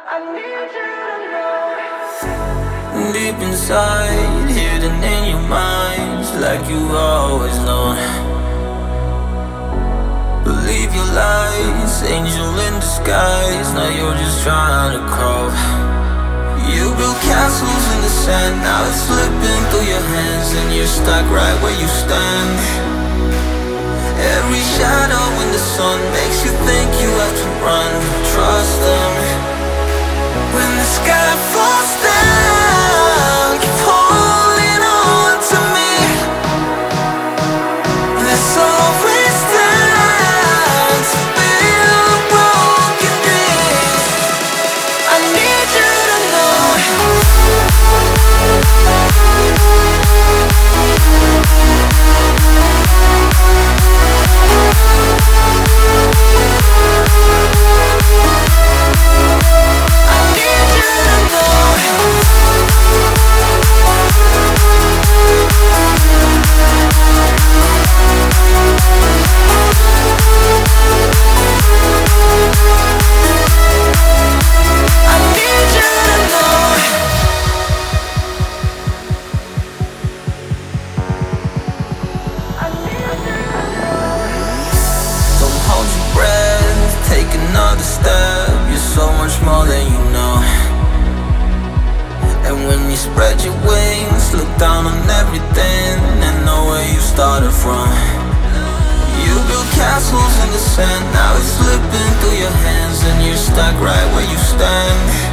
Deep inside, hidden in your minds, like you've always known. Believe your lies, angel in disguise. Now you're just trying to crawl. You built castles in the sand, now it's slipping through your hands, and you're stuck right where you stand. Every shadow in the sun makes you think you have to run. Trust them. When the sky falls down, keep holding on to me. There's always time to build broken dreams. I need you to know. Another step, you're so much more than you know. And when you spread your wings, look down on everything and know where you started from. You built castles in the sand, now it's slipping through your hands, and you're stuck right where you stand.